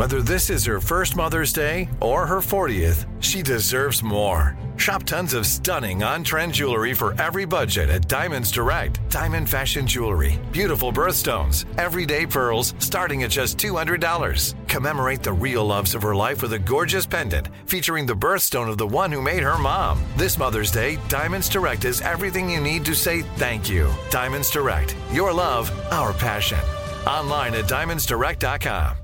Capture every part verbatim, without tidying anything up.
Whether this is her first Mother's Day or her fortieth, she deserves more. Shop tons of stunning on-trend jewelry for every budget at Diamonds Direct. Diamond fashion jewelry, beautiful birthstones, everyday pearls starting at just two hundred dollars. Commemorate the real loves of her life with a gorgeous pendant featuring the birthstone of the one who made her mom. This Mother's Day, Diamonds Direct is everything you need to say thank you. Diamonds Direct, your love, our passion. Online at diamonds direct dot com.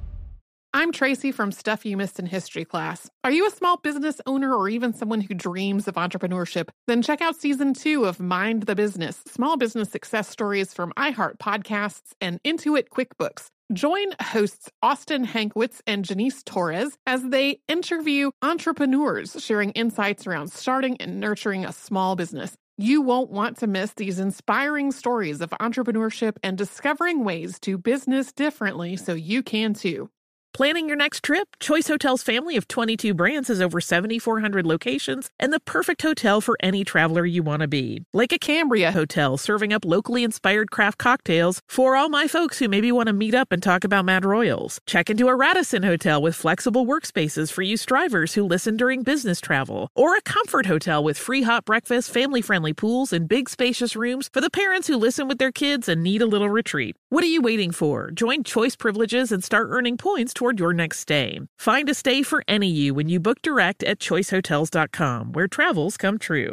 I'm Tracy from Stuff You Missed in History class. Are you a small business owner or even someone who dreams of entrepreneurship? Then check out season two of Mind the Business, small business success stories from iHeart Podcasts and Intuit QuickBooks. Join hosts Austin Hankwitz and Janice Torres as they interview entrepreneurs sharing insights around starting and nurturing a small business. You won't want to miss these inspiring stories of entrepreneurship and discovering ways to business differently so you can too. Planning your next trip? Choice Hotels' family of twenty-two brands has over seven thousand four hundred locations and the perfect hotel for any traveler you want to be. Like a Cambria Hotel, serving up locally inspired craft cocktails for all my folks who maybe want to meet up and talk about Mad Royals. Check into a Radisson Hotel with flexible workspaces for you strivers who listen during business travel. Or a Comfort Hotel with free hot breakfast, family-friendly pools, and big spacious rooms for the parents who listen with their kids and need a little retreat. What are you waiting for? Join Choice Privileges and start earning points toward your next stay. Find a stay for any you when you book direct at choice hotels dot com, where travels come true.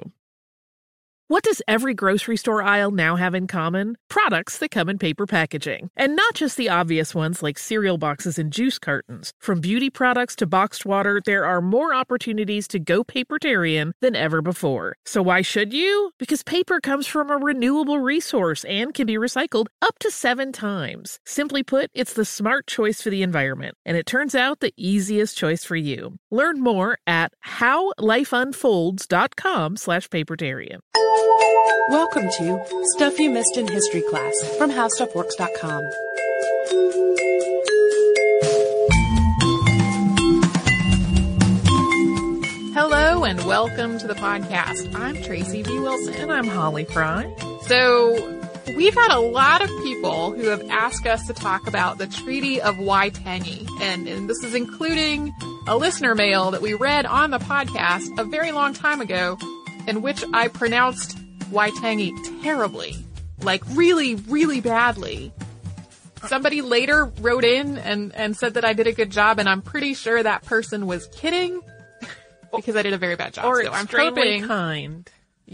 What does every grocery store aisle now have in common? Products that come in paper packaging. And not just the obvious ones like cereal boxes and juice cartons. From beauty products to boxed water, there are more opportunities to go papertarian than ever before. So why should you? Because paper comes from a renewable resource and can be recycled up to seven times. Simply put, it's the smart choice for the environment. And it turns out the easiest choice for you. Learn more at how life unfolds dot com slash papertarian. Welcome to Stuff You Missed in History class from how stuff works dot com. Hello and welcome to the podcast. I'm Tracy V. Wilson. And I'm Holly Fry. So, we've had a lot of people who have asked us to talk about the Treaty of Waitangi, and, and this is including a listener mail that we read on the podcast a very long time ago, in which I pronounced Waitangi terribly. Like, really, really badly. Somebody later wrote in and, and said that I did a good job, and I'm pretty sure that person was kidding, because I did a very bad job. Or so I'm extremely hoping, kind.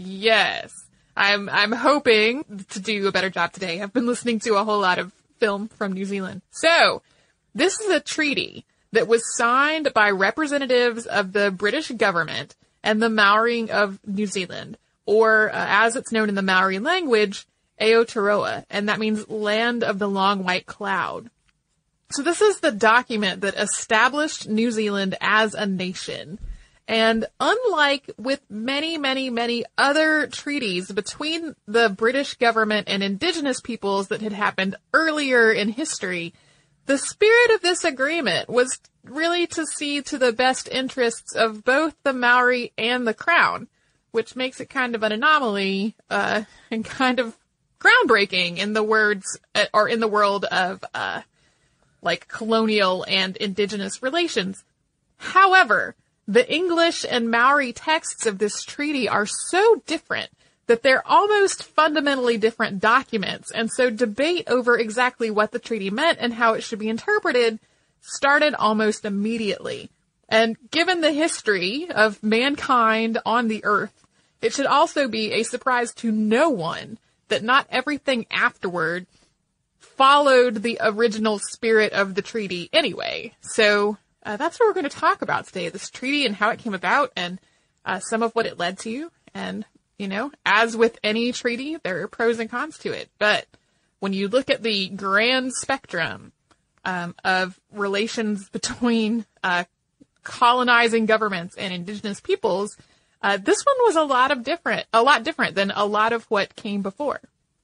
Yes. I'm, I'm hoping to do a better job today. I've been listening to a whole lot of film from New Zealand. So, this is a treaty that was signed by representatives of the British government and the Maori of New Zealand, or uh, as it's known in the Maori language, Aotearoa, and that means land of the long white cloud. So this is the document that established New Zealand as a nation. And unlike with many, many, many other treaties between the British government and indigenous peoples that had happened earlier in history, the spirit of this agreement was really to see to the best interests of both the Maori and the Crown, which makes it kind of an anomaly, uh, and kind of groundbreaking in the words, uh, or in the world of, uh, like colonial and indigenous relations. However, the English and Maori texts of this treaty are so different that they're almost fundamentally different documents, and so debate over exactly what the treaty meant and how it should be interpreted started almost immediately. And given the history of mankind on the earth, it should also be a surprise to no one that not everything afterward followed the original spirit of the treaty anyway. So uh, that's what we're going to talk about today, this treaty and how it came about and uh, some of what it led to. And, you know, as with any treaty, there are pros and cons to it. But when you look at the grand spectrum um, of relations between uh, colonizing governments and indigenous peoples, uh, this one was a lot of different, a lot different than a lot of what came before.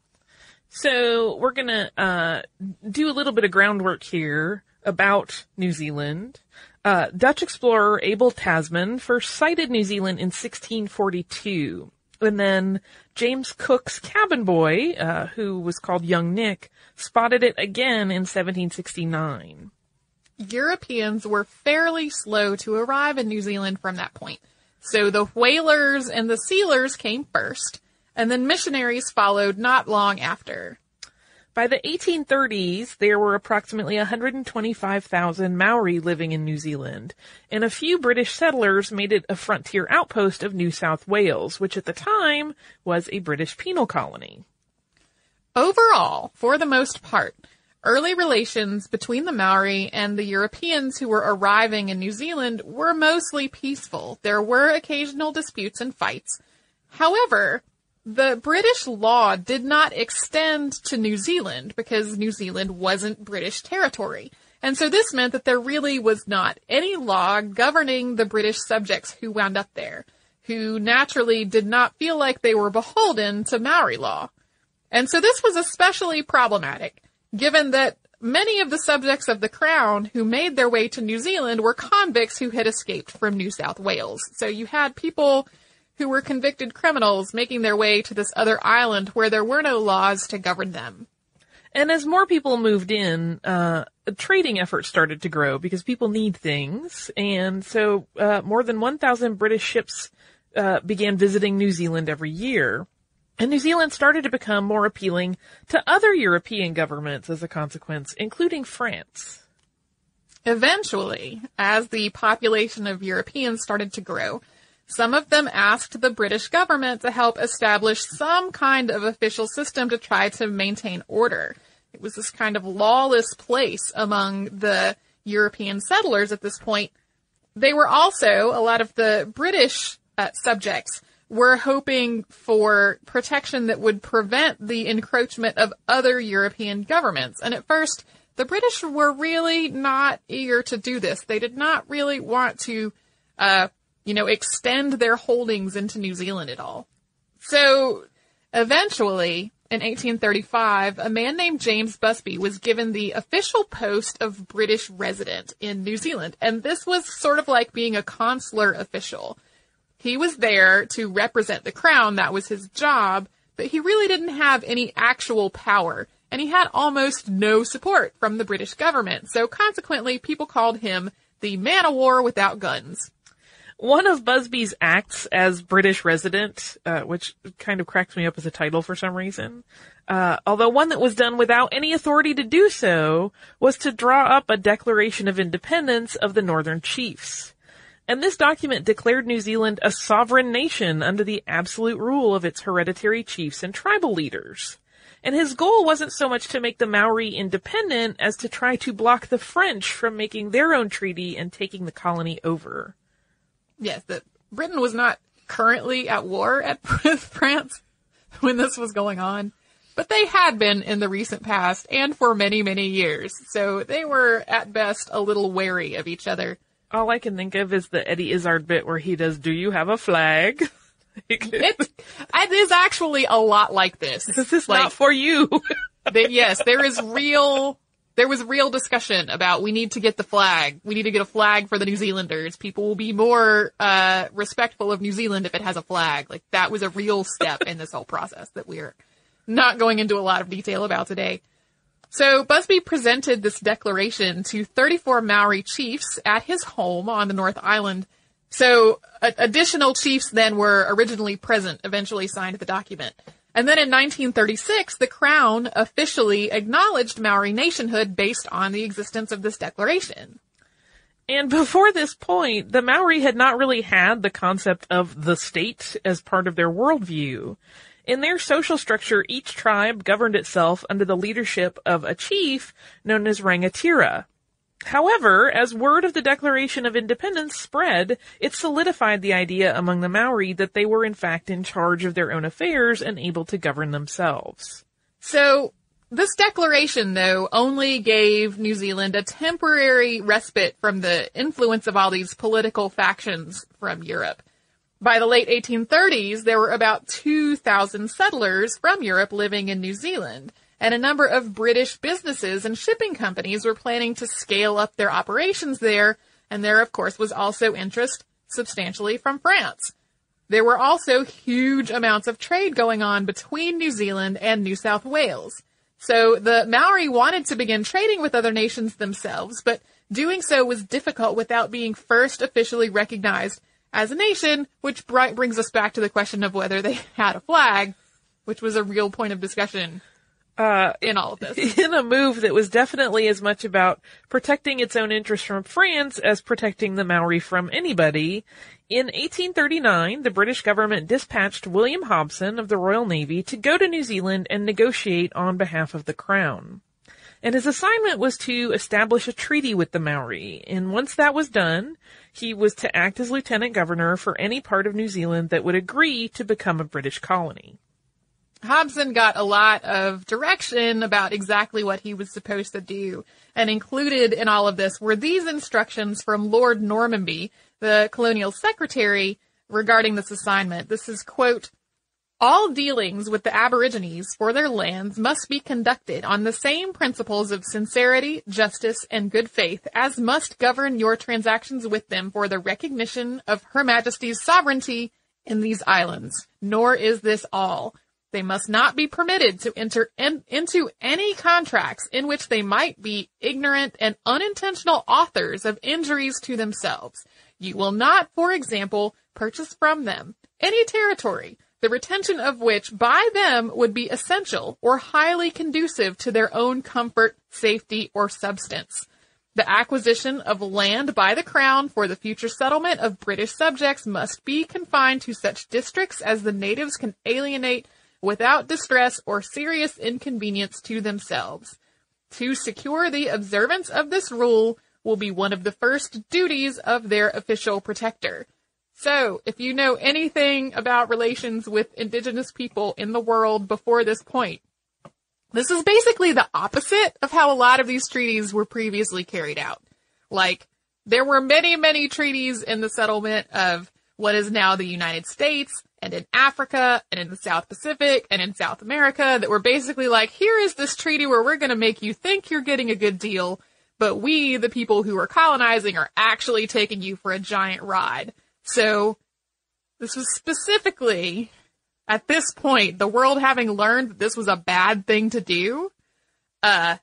So we're going to uh do a little bit of groundwork here about New Zealand. Uh, Dutch explorer Abel Tasman first sighted New Zealand in sixteen forty-two. And then James Cook's cabin boy, uh, who was called Young Nick, spotted it again in seventeen sixty-nine. Europeans were fairly slow to arrive in New Zealand from that point. So the whalers and the sealers came first, and then missionaries followed not long after. By the eighteen thirties, there were approximately one hundred twenty-five thousand Maori living in New Zealand, and a few British settlers made it a frontier outpost of New South Wales, which at the time was a British penal colony. Overall, for the most part, early relations between the Maori and the Europeans who were arriving in New Zealand were mostly peaceful. There were occasional disputes and fights. However, the British law did not extend to New Zealand because New Zealand wasn't British territory. And so this meant that there really was not any law governing the British subjects who wound up there, who naturally did not feel like they were beholden to Maori law. And so this was especially problematic, given that many of the subjects of the Crown who made their way to New Zealand were convicts who had escaped from New South Wales. So you had people who were convicted criminals making their way to this other island where there were no laws to govern them. And as more people moved in, uh, trading efforts started to grow because people need things. And so uh, more than one thousand British ships uh, began visiting New Zealand every year. And New Zealand started to become more appealing to other European governments as a consequence, including France. Eventually, as the population of Europeans started to grow, some of them asked the British government to help establish some kind of official system to try to maintain order. It was this kind of lawless place among the European settlers at this point. They were also, a lot of the British uh, subjects were hoping for protection that would prevent the encroachment of other European governments. And at first, the British were really not eager to do this. They did not really want to, uh, you know, extend their holdings into New Zealand at all. So eventually, in eighteen thirty-five, a man named James Busby was given the official post of British resident in New Zealand. And this was sort of like being a consular official. He was there to represent the Crown. That was his job, but he really didn't have any actual power, and he had almost no support from the British government. So consequently, people called him the man of war without guns. One of Busby's acts as British resident, uh, which kind of cracks me up as a title for some reason, uh, although one that was done without any authority to do so, was to draw up a Declaration of Independence of the Northern Chiefs. And this document declared New Zealand a sovereign nation under the absolute rule of its hereditary chiefs and tribal leaders. And his goal wasn't so much to make the Maori independent as to try to block the French from making their own treaty and taking the colony over. Yes, that Britain was not currently at war at, with France when this was going on, but they had been in the recent past and for many, many years. So they were at best a little wary of each other. All I can think of is the Eddie Izzard bit where he does, "Do you have a flag?" it, it is actually a lot like this. This is like, not for you. they, yes, there is real, there was real discussion about we need to get the flag. We need to get a flag for the New Zealanders. People will be more, uh, respectful of New Zealand if it has a flag. Like that was a real step in this whole process that we're not going into a lot of detail about today. So Busby presented this declaration to thirty-four Maori chiefs at his home on the North Island. So uh, additional chiefs then were originally present, eventually signed the document. And then in nineteen thirty-six, the Crown officially acknowledged Maori nationhood based on the existence of this declaration. And before this point, the Maori had not really had the concept of the state as part of their worldview. In their social structure, each tribe governed itself under the leadership of a chief known as Rangatira. However, as word of the Declaration of Independence spread, it solidified the idea among the Maori that they were in fact in charge of their own affairs and able to govern themselves. So, this declaration, though, only gave New Zealand a temporary respite from the influence of all these political factions from Europe. By the late eighteen thirties, there were about two thousand settlers from Europe living in New Zealand, and a number of British businesses and shipping companies were planning to scale up their operations there, and there, of course, was also interest substantially from France. There were also huge amounts of trade going on between New Zealand and New South Wales. So the Maori wanted to begin trading with other nations themselves, but doing so was difficult without being first officially recognized as a nation, which br- brings us back to the question of whether they had a flag, which was a real point of discussion uh, in all of this. In a move that was definitely as much about protecting its own interests from France as protecting the Maori from anybody, in eighteen thirty-nine, the British government dispatched William Hobson of the Royal Navy to go to New Zealand and negotiate on behalf of the Crown. And his assignment was to establish a treaty with the Maori, and once that was done, he was to act as lieutenant governor for any part of New Zealand that would agree to become a British colony. Hobson got a lot of direction about exactly what he was supposed to do, and included in all of this were these instructions from Lord Normanby, the colonial secretary, regarding this assignment. This is, quote, "All dealings with the Aborigines for their lands must be conducted on the same principles of sincerity, justice, and good faith as must govern your transactions with them for the recognition of Her Majesty's sovereignty in these islands. Nor is this all. They must not be permitted to enter in, into any contracts in which they might be ignorant and unintentional authors of injuries to themselves. You will not, for example, purchase from them any territory, the retention of which by them would be essential or highly conducive to their own comfort, safety, or substance. The acquisition of land by the Crown for the future settlement of British subjects must be confined to such districts as the natives can alienate without distress or serious inconvenience to themselves. To secure the observance of this rule will be one of the first duties of their official protector." So, if you know anything about relations with indigenous people in the world before this point, this is basically the opposite of how a lot of these treaties were previously carried out. Like, there were many, many treaties in the settlement of what is now the United States, and in Africa, and in the South Pacific, and in South America, that were basically like, here is this treaty where we're going to make you think you're getting a good deal, but we, the people who are colonizing, are actually taking you for a giant ride. So, this was specifically, at this point, the world having learned that this was a bad thing to do, uh,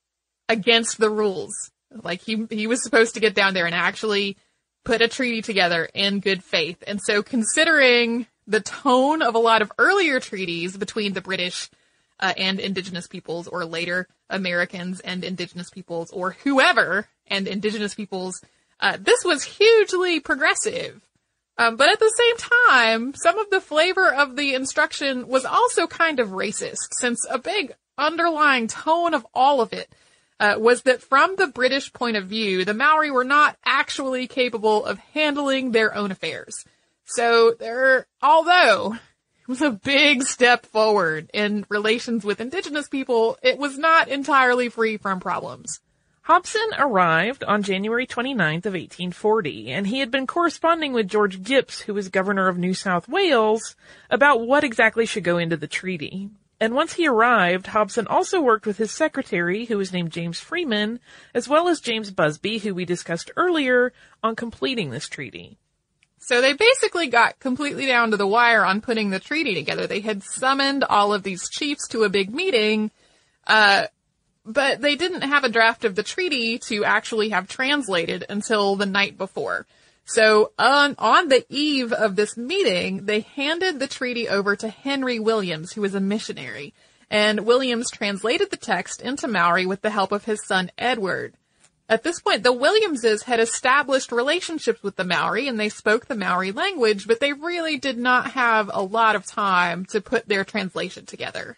against the rules. Like, he, he was supposed to get down there and actually put a treaty together in good faith. And so, considering the tone of a lot of earlier treaties between the British uh, and indigenous peoples, or later Americans and indigenous peoples, or whoever and indigenous peoples, uh, this was hugely progressive. Um, but at the same time, some of the flavor of the instruction was also kind of racist, since a big underlying tone of all of it uh, was that from the British point of view, the Maori were not actually capable of handling their own affairs. So there, although it was a big step forward in relations with indigenous people, it was not entirely free from problems. Hobson arrived on January twenty-ninth of eighteen forty, and he had been corresponding with George Gipps, who was governor of New South Wales, about what exactly should go into the treaty. And once he arrived, Hobson also worked with his secretary, who was named James Freeman, as well as James Busby, who we discussed earlier, on completing this treaty. So they basically got completely down to the wire on putting the treaty together. They had summoned all of these chiefs to a big meeting, uh, but they didn't have a draft of the treaty to actually have translated until the night before. So on, on the eve of this meeting, they handed the treaty over to Henry Williams, who was a missionary. And Williams translated the text into Maori with the help of his son Edward. At this point, the Williamses had established relationships with the Maori, and they spoke the Maori language, but they really did not have a lot of time to put their translation together.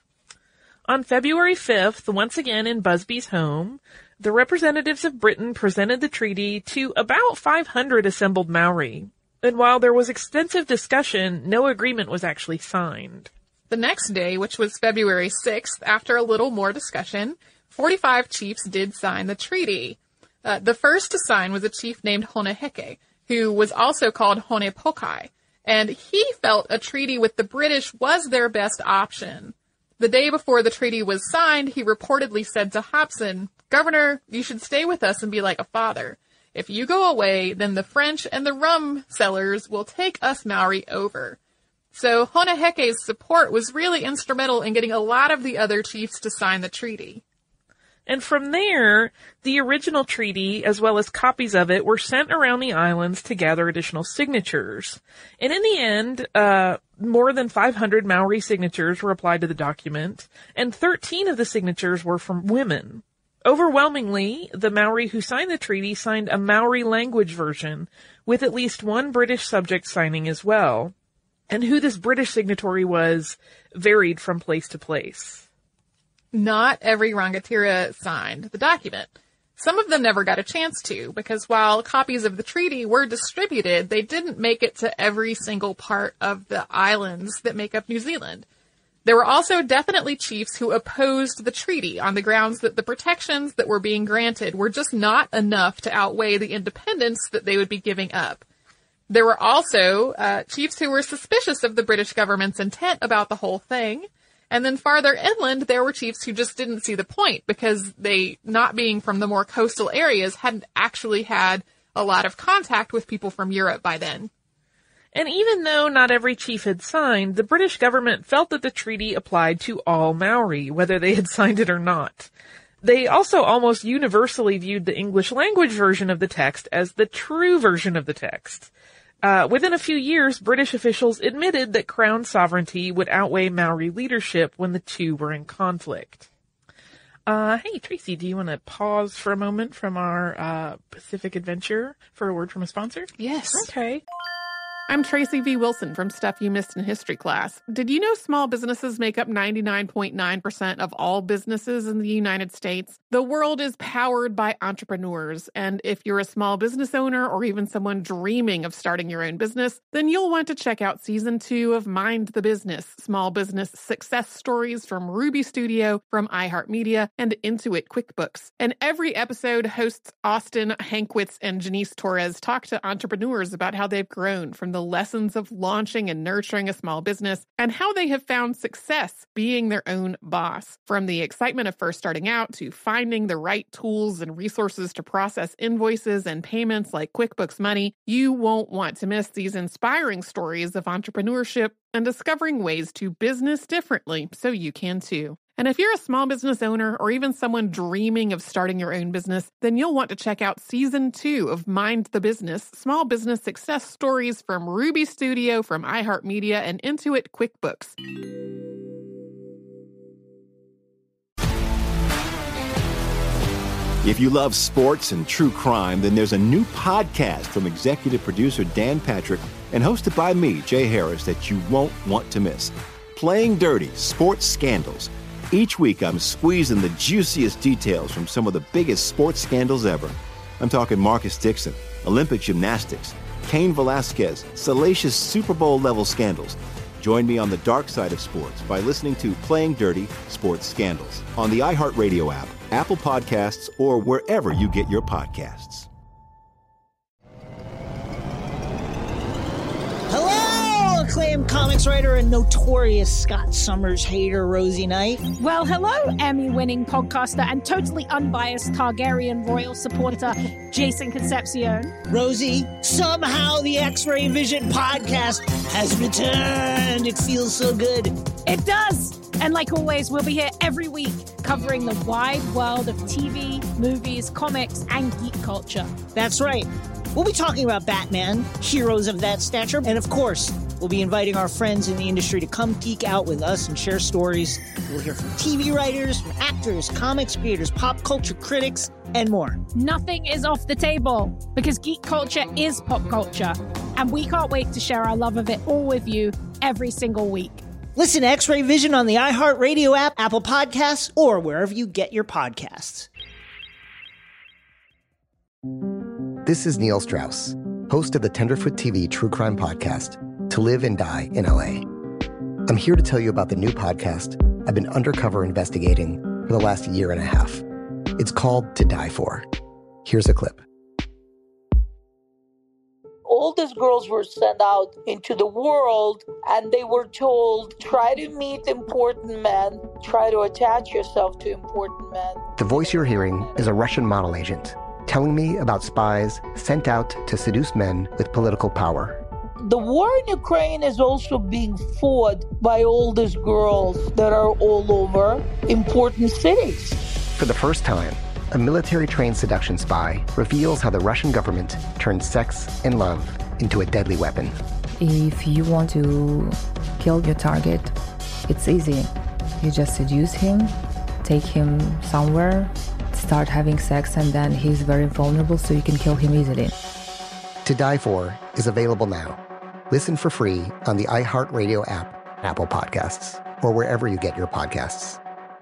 On February fifth, once again in Busby's home, the representatives of Britain presented the treaty to about five hundred assembled Maori. And while there was extensive discussion, no agreement was actually signed. The next day, which was February sixth, after a little more discussion, forty-five chiefs did sign the treaty. Uh, the first to sign was a chief named Honeheke, who was also called Honepokai, and he felt a treaty with the British was their best option. The day before the treaty was signed, he reportedly said to Hobson, "Governor, you should stay with us and be like a father. If you go away, then the French and the rum sellers will take us Maori over." So Honeheke's support was really instrumental in getting a lot of the other chiefs to sign the treaty. And from there, the original treaty, as well as copies of it, were sent around the islands to gather additional signatures. And in the end, uh, more than five hundred Maori signatures were applied to the document, and thirteen of the signatures were from women. Overwhelmingly, the Maori who signed the treaty signed a Maori language version, with at least one British subject signing as well. And who this British signatory was varied from place to place. Not every Rangatira signed the document. Some of them never got a chance to, because while copies of the treaty were distributed, they didn't make it to every single part of the islands that make up New Zealand. There were also definitely chiefs who opposed the treaty on the grounds that the protections that were being granted were just not enough to outweigh the independence that they would be giving up. There were also uh, chiefs who were suspicious of the British government's intent about the whole thing. And then farther inland, there were chiefs who just didn't see the point because they, not being from the more coastal areas, hadn't actually had a lot of contact with people from Europe by then. And even though not every chief had signed, the British government felt that the treaty applied to all Maori, whether they had signed it or not. They also almost universally viewed the English language version of the text as the true version of the text. Uh, within a few years, British officials admitted that Crown sovereignty would outweigh Maori leadership when the two were in conflict. Uh, hey, Tracy, do you want to pause for a moment from our uh, Pacific adventure for a word from a sponsor? Yes. Okay. I'm Tracy V. Wilson from Stuff You Missed in History Class. Did you know small businesses make up ninety-nine point nine percent of all businesses in the United States? The world is powered by entrepreneurs, and if you're a small business owner or even someone dreaming of starting your own business, then you'll want to check out Season two of Mind the Business, Small Business Success Stories from Ruby Studio, from iHeartMedia, and Intuit QuickBooks. And every episode, hosts Austin Hankwitz and Janice Torres talk to entrepreneurs about how they've grown from the lessons of launching and nurturing a small business and how they have found success being their own boss. From the excitement of first starting out to finding the right tools and resources to process invoices and payments like QuickBooks Money, you won't want to miss these inspiring stories of entrepreneurship and discovering ways to business differently so you can too. And if you're a small business owner or even someone dreaming of starting your own business, then you'll want to check out Season two of Mind the Business, Small Business Success Stories from Ruby Studio, from iHeartMedia, and Intuit QuickBooks. If you love sports and true crime, then there's a new podcast from executive producer Dan Patrick and hosted by me, Jay Harris, that you won't want to miss. Playing Dirty: Sports Scandals. Each week, I'm squeezing the juiciest details from some of the biggest sports scandals ever. I'm talking Marcus Dixon, Olympic gymnastics, Cain Velasquez, salacious Super Bowl-level scandals. Join me on the dark side of sports by listening to Playing Dirty: Sports Scandals on the iHeartRadio app, Apple Podcasts, or wherever you get your podcasts. Hello, acclaimed comics writer and notorious Scott Summers hater, Rosie Knight. Well, hello, Emmy-winning podcaster and totally unbiased Targaryen royal supporter, Jason Concepcion. Rosie, somehow the X-Ray Vision podcast has returned. It feels so good. It does. And like always, we'll be here every week covering the wide world of T V, movies, comics, and geek culture. That's right. We'll be talking about Batman, heroes of that stature, and of course, we'll be inviting our friends in the industry to come geek out with us and share stories. We'll hear from T V writers, from actors, comics creators, pop culture critics, and more. Nothing is off the table, because geek culture is pop culture, and we can't wait to share our love of it all with you every single week. Listen to X-Ray Vision on the iHeartRadio app, Apple Podcasts, or wherever you get your podcasts. This is Neil Strauss, host of the Tenderfoot T V true crime podcast, To Live and Die in L A. I'm here to tell you about the new podcast I've been undercover investigating for the last year and a half. It's called To Die For. Here's a clip. All these girls were sent out into the world and they were told, try to meet important men, try to attach yourself to important men. The voice you're hearing is a Russian model agent telling me about spies sent out to seduce men with political power. The war in Ukraine is also being fought by all these girls that are all over important cities. For the first time, a military-trained seduction spy reveals how the Russian government turned sex and love into a deadly weapon. If you want to kill your target, it's easy. You just seduce him, take him somewhere, start having sex, and then he's very vulnerable, so you can kill him easily. To Die For is available now. Listen for free on the iHeartRadio app, Apple Podcasts, or wherever you get your podcasts.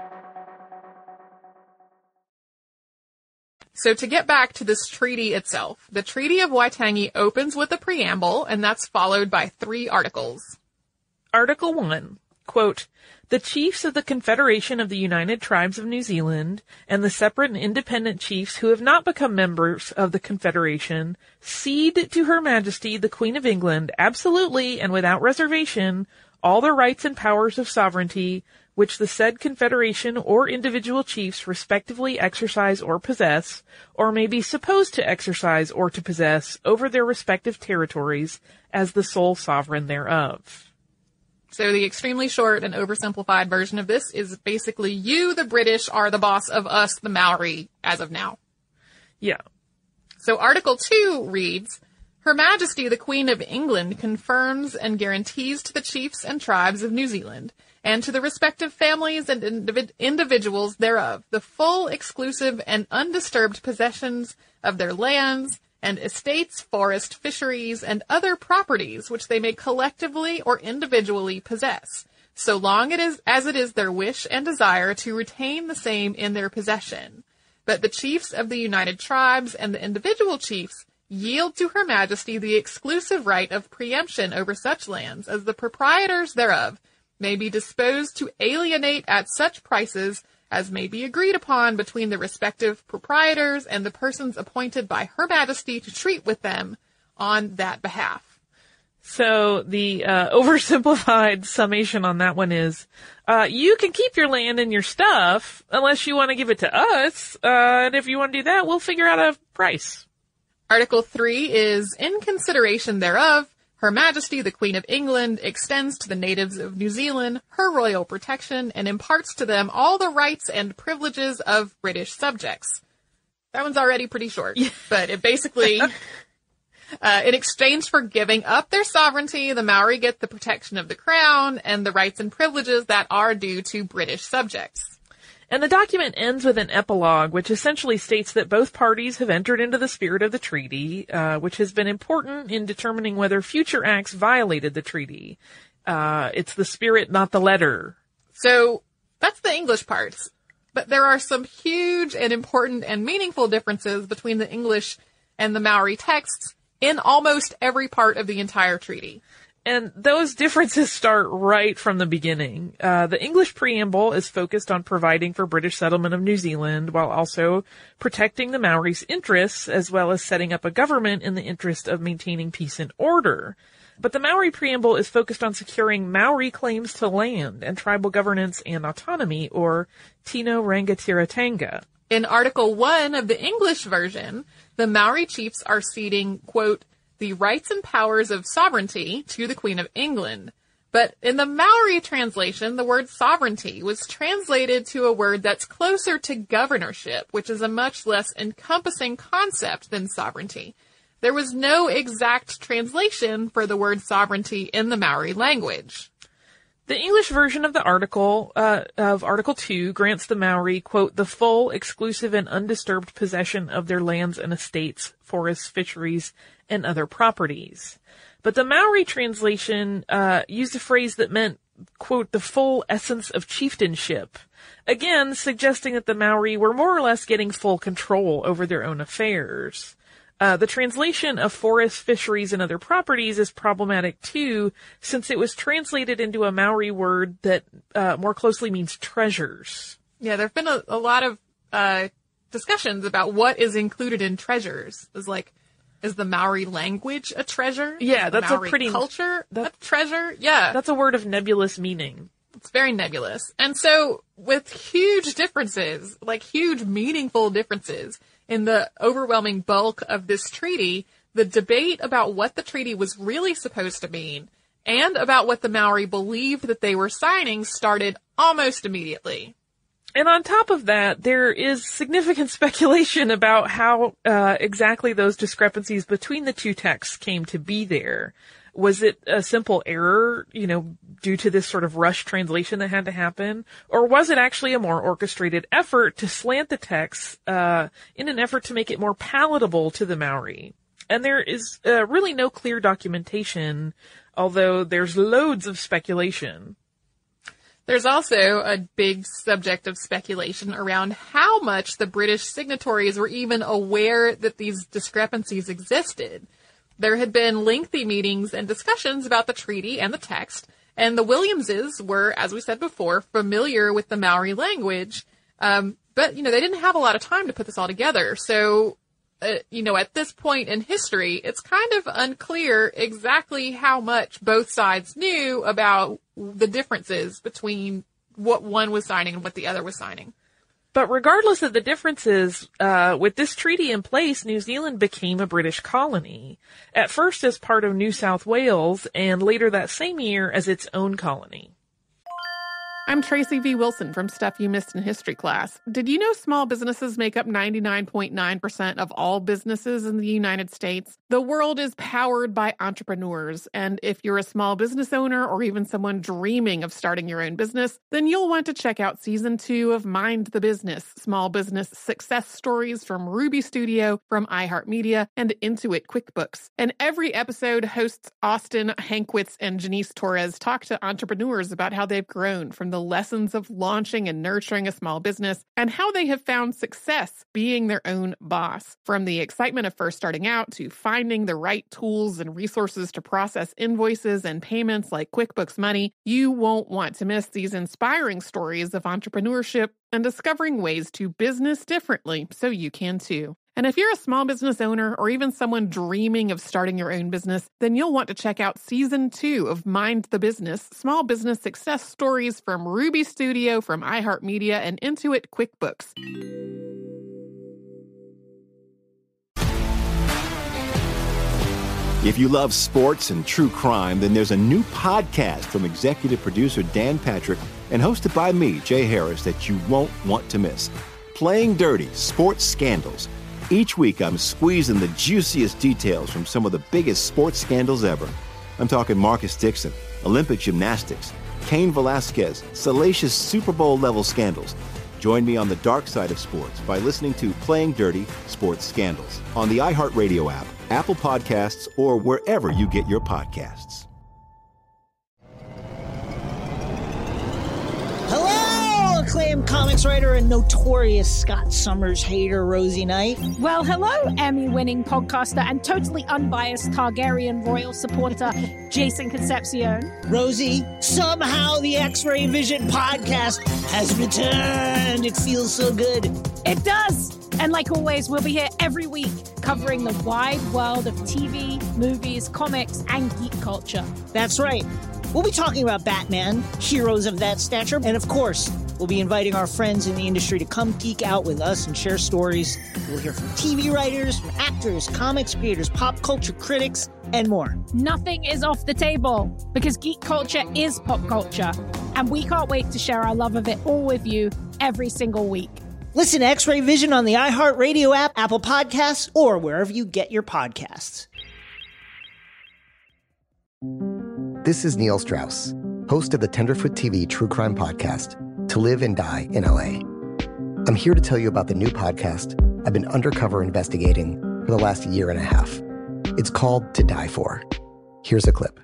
So to get back to this treaty itself, the Treaty of Waitangi opens with a preamble, and that's followed by three articles. Article one, quote, "The chiefs of the Confederation of the United Tribes of New Zealand and the separate and independent chiefs who have not become members of the Confederation cede to Her Majesty the Queen of England absolutely and without reservation all the rights and powers of sovereignty which the said confederation or individual chiefs respectively exercise or possess, or may be supposed to exercise or to possess over their respective territories as the sole sovereign thereof." So the extremely short and oversimplified version of this is basically you, the British, are the boss of us, the Maori, as of now. Yeah. So Article two reads, "Her Majesty the Queen of England confirms and guarantees to the chiefs and tribes of New Zealand and to the respective families and individ- individuals thereof the full, exclusive, and undisturbed possessions of their lands and estates, forest, fisheries, and other properties which they may collectively or individually possess, so long it is as it is their wish and desire to retain the same in their possession. But the chiefs of the United Tribes and the individual chiefs yield to Her Majesty the exclusive right of preemption over such lands as the proprietors thereof may be disposed to alienate at such prices as may be agreed upon between the respective proprietors and the persons appointed by Her Majesty to treat with them on that behalf." So the uh, oversimplified summation on that one is, uh, you can keep your land and your stuff unless you want to give it to us, uh, and if you want to do that, we'll figure out a price. Article three is, "In consideration thereof, Her Majesty the Queen of England extends to the natives of New Zealand her royal protection and imparts to them all the rights and privileges of British subjects." That one's already pretty short, but it basically, uh, in exchange for giving up their sovereignty, the Maori get the protection of the crown and the rights and privileges that are due to British subjects. And the document ends with an epilogue, which essentially states that both parties have entered into the spirit of the treaty, uh, which has been important in determining whether future acts violated the treaty. Uh, it's the spirit, not the letter. So that's the English parts. But there are some huge and important and meaningful differences between the English and the Maori texts in almost every part of the entire treaty. And those differences start right from the beginning. Uh, the English preamble is focused on providing for British settlement of New Zealand while also protecting the Maori's interests as well as setting up a government in the interest of maintaining peace and order. But the Maori preamble is focused on securing Maori claims to land and tribal governance and autonomy, or Tino Rangatiratanga. In Article one of the English version, the Maori chiefs are ceding, quote, "the rights and powers of sovereignty to the Queen of England." But in the Maori translation, the word sovereignty was translated to a word that's closer to governorship, which is a much less encompassing concept than sovereignty. There was no exact translation for the word sovereignty in the Maori language. The English version of the article, uh, of Article two grants the Maori, quote, "the full, exclusive, and undisturbed possession of their lands and estates, forests, fisheries, and other properties." But the Maori translation, uh, used a phrase that meant, quote, "the full essence of chieftainship," again suggesting that the Maori were more or less getting full control over their own affairs. Uh, the translation of forests, fisheries, and other properties is problematic too, since it was translated into a Maori word that uh, more closely means treasures. Yeah, there have been a, a lot of uh, discussions about what is included in treasures. Is like, is the Maori language a treasure? Yeah, is the that's Maori a pretty culture a treasure. Yeah, that's a word of nebulous meaning. It's very nebulous, and so with huge differences, like huge meaningful differences in the overwhelming bulk of this treaty, the debate about what the treaty was really supposed to mean and about what the Maori believed that they were signing started almost immediately. And on top of that, there is significant speculation about how uh, exactly those discrepancies between the two texts came to be there. Was it a simple error, you know, due to this sort of rush translation that had to happen? Or was it actually a more orchestrated effort to slant the text uh, in an effort to make it more palatable to the Maori? And there is uh, really no clear documentation, although there's loads of speculation. There's also a big subject of speculation around how much the British signatories were even aware that these discrepancies existed. There had been lengthy meetings and discussions about the treaty and the text, and the Williamses were, as we said before, familiar with the Maori language, um, but, you know, they didn't have a lot of time to put this all together. So, uh, you know, at this point in history, it's kind of unclear exactly how much both sides knew about the differences between what one was signing and what the other was signing. But regardless of the differences, uh, with this treaty in place, New Zealand became a British colony. At first as part of New South Wales, and later that same year as its own colony. I'm Tracy V. Wilson from Stuff You Missed in History Class. Did you know small businesses make up ninety-nine point nine percent of all businesses in the United States? The world is powered by entrepreneurs, and if you're a small business owner or even someone dreaming of starting your own business, then you'll want to check out Season two of Mind the Business, Small Business Success Stories from Ruby Studio, from iHeartMedia, and Intuit QuickBooks. And every episode, hosts Austin Hankwitz and Janice Torres talk to entrepreneurs about how they've grown from the lessons of launching and nurturing a small business and how they have found success being their own boss. From the excitement of first starting out to finding the right tools and resources to process invoices and payments like QuickBooks Money, you won't want to miss these inspiring stories of entrepreneurship and discovering ways to business differently so you can too. And if you're a small business owner or even someone dreaming of starting your own business, then you'll want to check out Season two of Mind the Business, Small Business Success Stories from Ruby Studio, from iHeartMedia, and Intuit QuickBooks. If you love sports and true crime, then there's a new podcast from executive producer Dan Patrick and hosted by me, Jay Harris, that you won't want to miss. Playing Dirty: Sports Scandals. Each week, I'm squeezing the juiciest details from some of the biggest sports scandals ever. I'm talking Marcus Dixon, Olympic gymnastics, Cain Velasquez, salacious Super Bowl-level scandals. Join me on the dark side of sports by listening to Playing Dirty: Sports Scandals on the iHeartRadio app, Apple Podcasts, or wherever you get your podcasts. Hello, acclaimed comics writer and notorious Scott Summers hater, Rosie Knight. Well, hello, Emmy-winning podcaster and totally unbiased Targaryen royal supporter, Jason Concepcion. Rosie, somehow the X-Ray Vision podcast has returned. It feels so good. It does. And like always, we'll be here every week covering the wide world of T V, movies, comics, and geek culture. That's right. We'll be talking about Batman, heroes of that stature, and of course, we'll be inviting our friends in the industry to come geek out with us and share stories. We'll hear from T V writers, from actors, comics creators, pop culture critics, and more. Nothing is off the table, because geek culture is pop culture, and we can't wait to share our love of it all with you every single week. Listen to X-Ray Vision on the iHeartRadio app, Apple Podcasts, or wherever you get your podcasts. This is Neil Strauss, host of the Tenderfoot T V True Crime Podcast, To Live and Die in L A. I'm here to tell you about the new podcast I've been undercover investigating for the last year and a half. It's called To Die For. Here's a clip.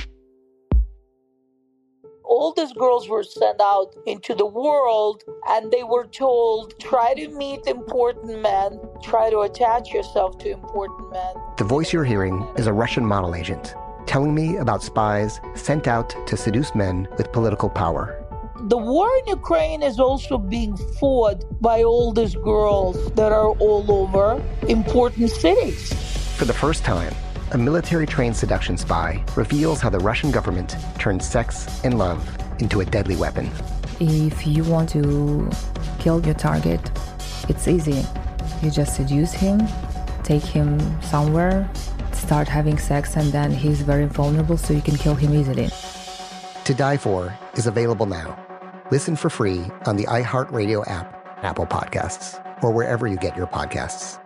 All these girls were sent out into the world and they were told, try to meet important men, try to attach yourself to important men. The voice you're hearing is a Russian model agent telling me about spies sent out to seduce men with political power. The war in Ukraine is also being fought by all these girls that are all over important cities. For the first time, a military-trained seduction spy reveals how the Russian government turned sex and love into a deadly weapon. If you want to kill your target, it's easy. You just seduce him, take him somewhere, start having sex, and then he's very vulnerable, so you can kill him easily. To Die For is available now. Listen for free on the iHeartRadio app, Apple Podcasts, or wherever you get your podcasts.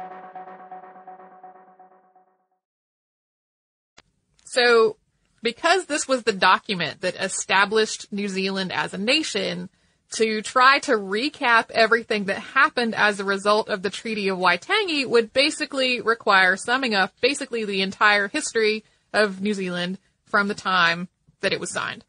So, because this was the document that established New Zealand as a nation, to try to recap everything that happened as a result of the Treaty of Waitangi would basically require summing up basically the entire history of New Zealand from the time that it was signed.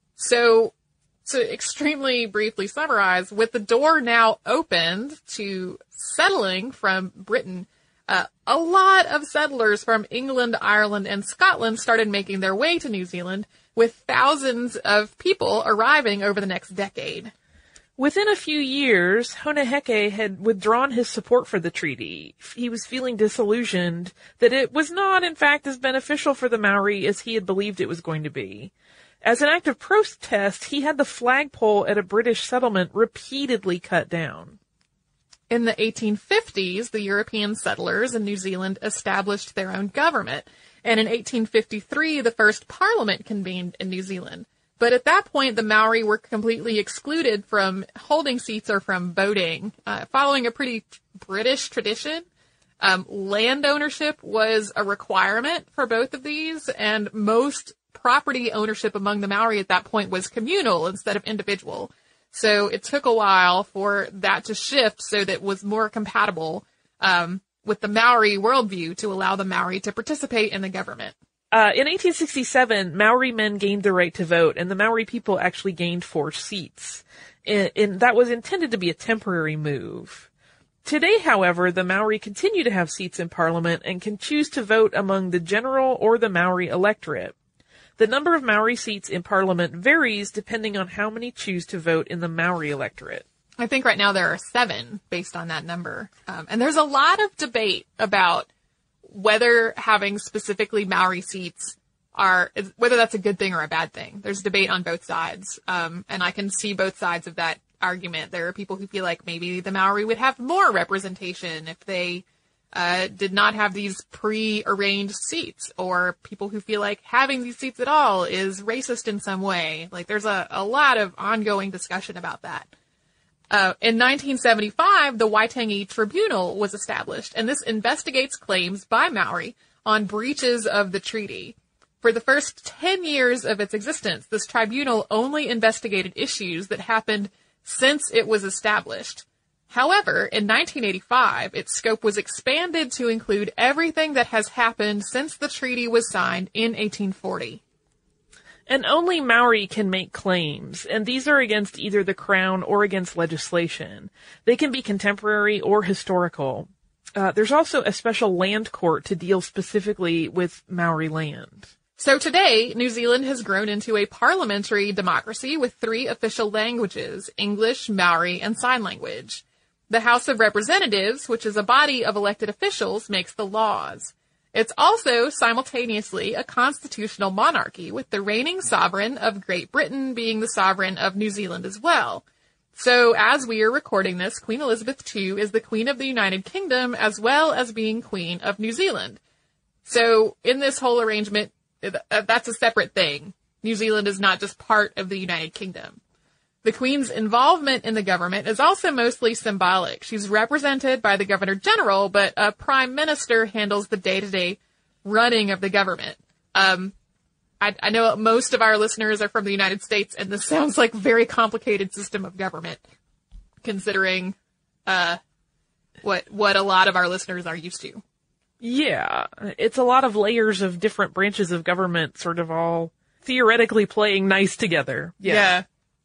So, to extremely briefly summarize, with the door now opened to settling from Britain, uh, a lot of settlers from England, Ireland, and Scotland started making their way to New Zealand, with thousands of people arriving over the next decade. Within a few years, Honeheke had withdrawn his support for the treaty. He was feeling disillusioned that it was not, in fact, as beneficial for the Maori as he had believed it was going to be. As an act of protest, he had the flagpole at a British settlement repeatedly cut down. In the eighteen fifties, the European settlers in New Zealand established their own government, and in eighteen fifty-three, the first parliament convened in New Zealand. But at that point, the Maori were completely excluded from holding seats or from voting. Uh, following a pretty British tradition, um, land ownership was a requirement for both of these, and most property ownership among the Maori at that point was communal instead of individual. So it took a while for that to shift so that it was more compatible um, with the Maori worldview to allow the Maori to participate in the government. Uh, in eighteen sixty-seven, Maori men gained the right to vote, and the Maori people actually gained four seats. And, and that was intended to be a temporary move. Today, however, the Maori continue to have seats in Parliament and can choose to vote among the general or the Maori electorate. The number of Maori seats in Parliament varies depending on how many choose to vote in the Maori electorate. I think right now there are seven based on that number. Um, and there's a lot of debate about whether having specifically Maori seats are, whether that's a good thing or a bad thing. There's debate on both sides. Um, and I can see both sides of that argument. There are people who feel like maybe the Maori would have more representation if they uh, did not have these pre-arranged seats, or people who feel like having these seats at all is racist in some way. Like there's a, a lot of ongoing discussion about that. Uh, in nineteen seventy-five, the Waitangi Tribunal was established, and this investigates claims by Maori on breaches of the treaty. For the first ten years of its existence, this tribunal only investigated issues that happened since it was established. However, in nineteen eighty-five, its scope was expanded to include everything that has happened since the treaty was signed in eighteen forty. And only Maori can make claims, and these are against either the Crown or against legislation. They can be contemporary or historical. Uh, there's also a special land court to deal specifically with Maori land. So today, New Zealand has grown into a parliamentary democracy with three official languages, English, Maori, and Sign Language. The House of Representatives, which is a body of elected officials, makes the laws. It's also simultaneously a constitutional monarchy, with the reigning sovereign of Great Britain being the sovereign of New Zealand as well. So as we are recording this, Queen Elizabeth the Second is the Queen of the United Kingdom as well as being Queen of New Zealand. So in this whole arrangement, that's a separate thing. New Zealand is not just part of the United Kingdom. The Queen's involvement in the government is also mostly symbolic. She's represented by the Governor-General, but a Prime Minister handles the day-to-day running of the government. Um, I, I know most of our listeners are from the United States, and this sounds like a very complicated system of government, considering uh, what what a lot of our listeners are used to. Yeah, it's a lot of layers of different branches of government sort of all theoretically playing nice together. Yeah. yeah.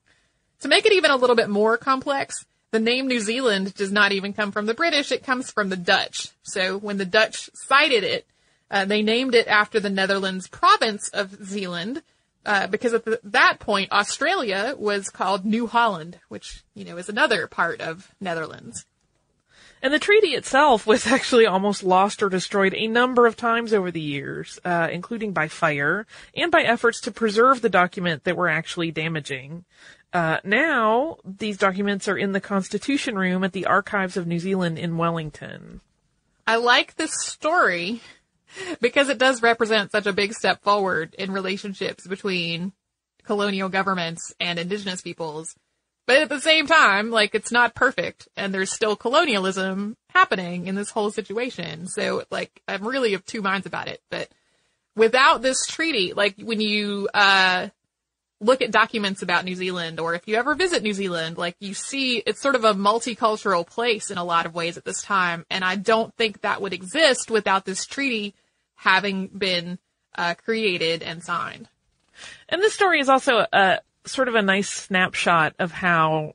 To make it even a little bit more complex, the name New Zealand does not even come from the British, it comes from the Dutch. So when the Dutch cited it, uh, they named it after the Netherlands province of Zeeland, uh, because at the, that point, Australia was called New Holland, which, you know, is another part of Netherlands. And the treaty itself was actually almost lost or destroyed a number of times over the years, uh, including by fire and by efforts to preserve the document that were actually damaging. Uh, now, these documents are in the Constitution Room at the Archives of New Zealand in Wellington. I like this story because it does represent such a big step forward in relationships between colonial governments and indigenous peoples. But at the same time, like, it's not perfect, and there's still colonialism happening in this whole situation. So, like, I'm really of two minds about it. But without this treaty, like, when you uh look at documents about New Zealand, or if you ever visit New Zealand, like, you see it's sort of a multicultural place in a lot of ways at this time, and I don't think that would exist without this treaty having been uh created and signed. And this story is also a sort of a nice snapshot of how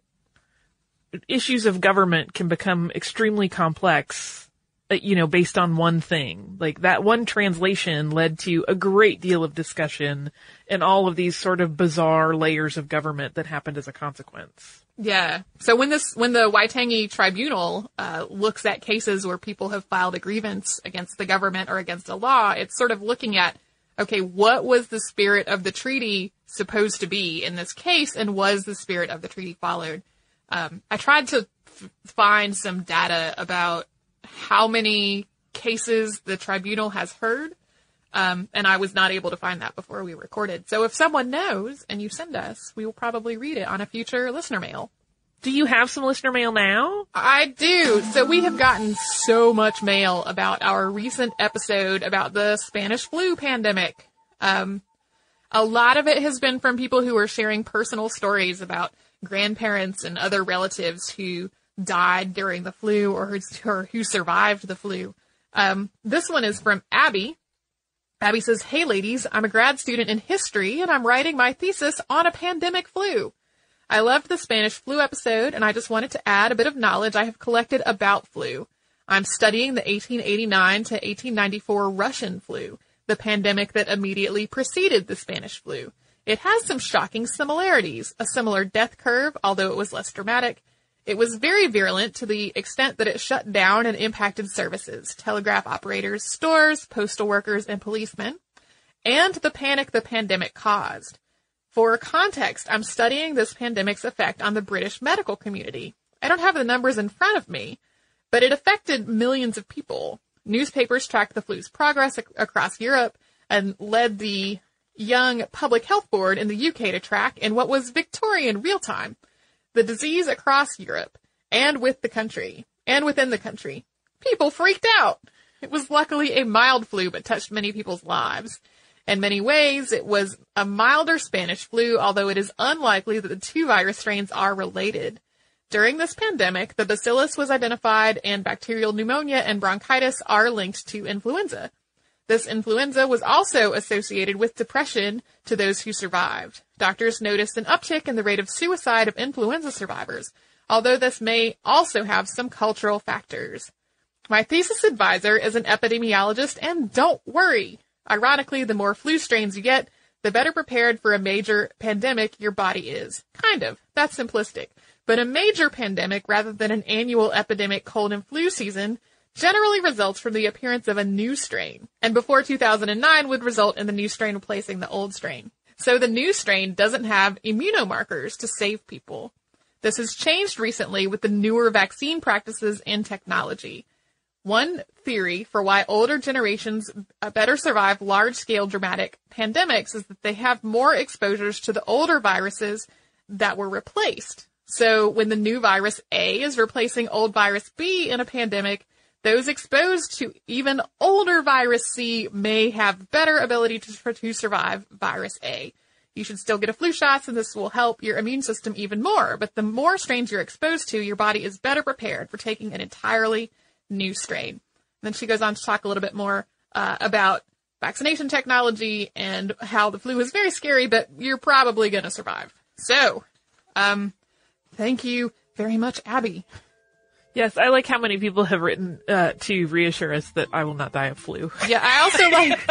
issues of government can become extremely complex, you know, based on one thing. Like, that one translation led to a great deal of discussion and all of these sort of bizarre layers of government that happened as a consequence. Yeah. So when this, when the Waitangi Tribunal uh, looks at cases where people have filed a grievance against the government or against a law, it's sort of looking at, okay, what was the spirit of the treaty supposed to be in this case, and was the spirit of the treaty followed? Um, I tried to f- find some data about how many cases the tribunal has heard, um, and I was not able to find that before we recorded. So if someone knows and you send us, we will probably read it on a future listener mail. Do you have some listener mail now? I do. So we have gotten so much mail about our recent episode about the Spanish flu pandemic. Um, a lot of it has been from people who are sharing personal stories about grandparents and other relatives who died during the flu, or who, or who survived the flu. Um, this one is from Abby. Abby says, "Hey ladies, I'm a grad student in history and I'm writing my thesis on a pandemic flu. I loved the Spanish flu episode, and I just wanted to add a bit of knowledge I have collected about flu. I'm studying the eighteen eighty-nine to eighteen ninety-four Russian flu, the pandemic that immediately preceded the Spanish flu. It has some shocking similarities, a similar death curve, although it was less dramatic. It was very virulent to the extent that it shut down and impacted services, telegraph operators, stores, postal workers, and policemen, and the panic the pandemic caused. For context, I'm studying this pandemic's effect on the British medical community. I don't have the numbers in front of me, but it affected millions of people. Newspapers tracked the flu's progress ac- across Europe and led the Young Public Health Board in the U K to track, in what was Victorian real time, the disease across Europe and with the country and within the country. People freaked out. It was luckily a mild flu, but touched many people's lives. In many ways, it was a milder Spanish flu, although it is unlikely that the two virus strains are related. During this pandemic, the bacillus was identified, and bacterial pneumonia and bronchitis are linked to influenza. This influenza was also associated with depression to those who survived. Doctors noticed an uptick in the rate of suicide of influenza survivors, although this may also have some cultural factors. My thesis advisor is an epidemiologist, and don't worry. Ironically, the more flu strains you get, the better prepared for a major pandemic your body is. Kind of. That's simplistic. But a major pandemic, rather than an annual epidemic cold and flu season, generally results from the appearance of a new strain, and before two thousand nine would result in the new strain replacing the old strain. So the new strain doesn't have immunomarkers to save people. This has changed recently with the newer vaccine practices and technology. One theory for why older generations better survive large-scale dramatic pandemics is that they have more exposures to the older viruses that were replaced. So when the new virus A is replacing old virus B in a pandemic, those exposed to even older virus C may have better ability to, to survive virus A. You should still get a flu shot, and this will help your immune system even more. But the more strains you're exposed to, your body is better prepared for taking an entirely new strain. And then she goes on to talk a little bit more uh, about vaccination technology and how the flu is very scary, but you're probably going to survive. So, um, thank you very much, Abby. Yes, I like how many people have written uh, to reassure us that I will not die of flu. Yeah, I also like...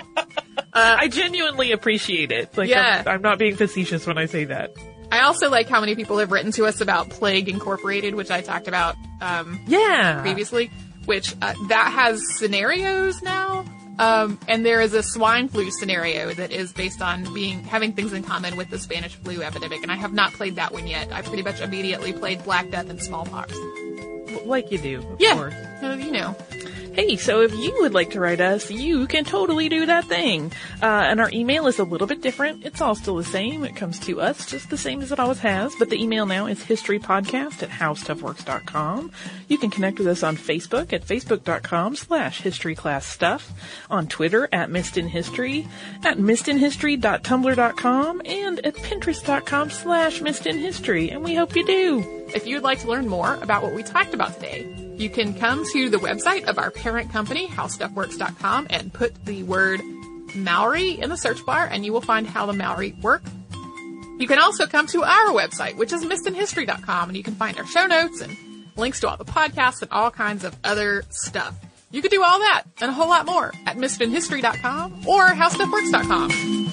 uh, I genuinely appreciate it. Like, yeah. I'm, I'm not being facetious when I say that. I also like how many people have written to us about Plague Incorporated, which I talked about um, yeah. previously, which uh, that has scenarios now. Um, and there is a swine flu scenario that is based on being having things in common with the Spanish flu epidemic, and I have not played that one yet. I pretty much immediately played Black Death and smallpox. Like you do, of yeah. course. Uh, you know. Hey, so if you would like to write us, you can totally do that thing. Uh, and our email is a little bit different. It's all still the same. It comes to us just the same as it always has. But the email now is historypodcast at howstuffworks dot com. You can connect with us on Facebook at facebook.com slash historyclassstuff, on Twitter at missedinhistory, at missedinhistory.tumblr dot com, and at pinterest.com slash missedinhistory. And we hope you do. If you'd like to learn more about what we talked about today, you can come to the website of our parent company, how stuff works dot com, and put the word Maori in the search bar, and you will find how the Maori work. You can also come to our website, which is missed in history dot com, and you can find our show notes and links to all the podcasts and all kinds of other stuff. You can do all that and a whole lot more at missed in history dot com or how stuff works dot com.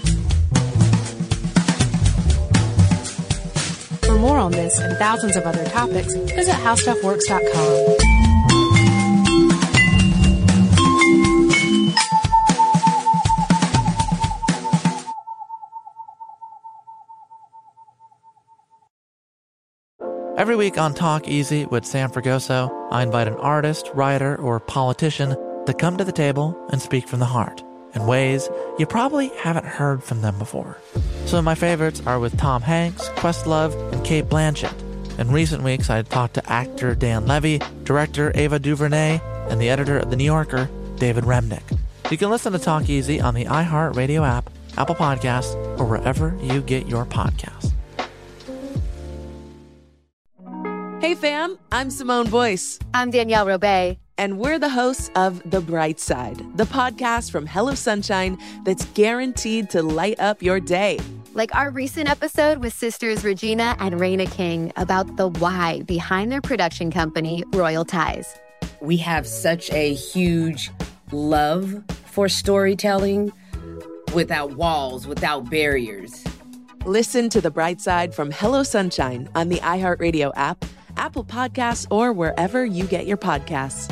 For more on this and thousands of other topics, visit how stuff works dot com. Every week on Talk Easy with Sam Fragoso, I invite an artist, writer, or politician to come to the table and speak from the heart in ways you probably haven't heard from them before. Some of my favorites are with Tom Hanks, Questlove, and Cate Blanchett. In recent weeks, I talked to actor Dan Levy, director Ava DuVernay, and the editor of The New Yorker, David Remnick. You can listen to Talk Easy on the iHeartRadio app, Apple Podcasts, or wherever you get your podcasts. Hey fam, I'm Simone Boyce. I'm Danielle Robay. And we're the hosts of The Bright Side, the podcast from Hello Sunshine that's guaranteed to light up your day. Like our recent episode with sisters Regina and Raina King about the why behind their production company, Royal Ties. We have such a huge love for storytelling without walls, without barriers. Listen to The Bright Side from Hello Sunshine on the iHeartRadio app, Apple Podcasts, or wherever you get your podcasts.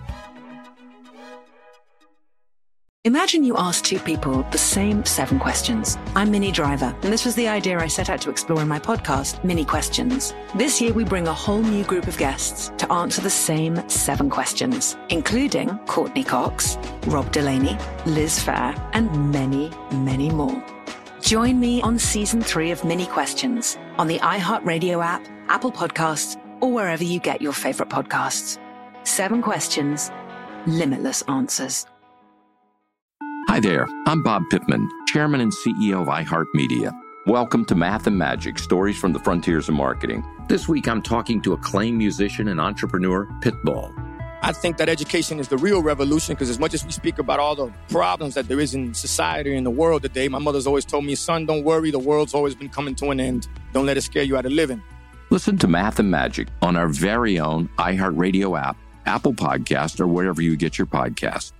Imagine you ask two people the same seven questions. I'm Minnie Driver, and this was the idea I set out to explore in my podcast, Mini Questions. This year, we bring a whole new group of guests to answer the same seven questions, including Courtney Cox, Rob Delaney, Liz Phair, and many, many more. Join me on season three of Mini Questions on the iHeartRadio app, Apple Podcasts, or wherever you get your favorite podcasts. Seven questions, limitless answers. Hi there, I'm Bob Pittman, Chairman and C E O of iHeartMedia. Welcome to Math and Magic, Stories from the Frontiers of Marketing. This week I'm talking to acclaimed musician and entrepreneur, Pitbull. I think that education is the real revolution, because as much as we speak about all the problems that there is in society and the world today, my mother's always told me, son, don't worry, the world's always been coming to an end. Don't let it scare you out of living. Listen to Math and Magic on our very own iHeartRadio app, Apple Podcast, or wherever you get your podcasts.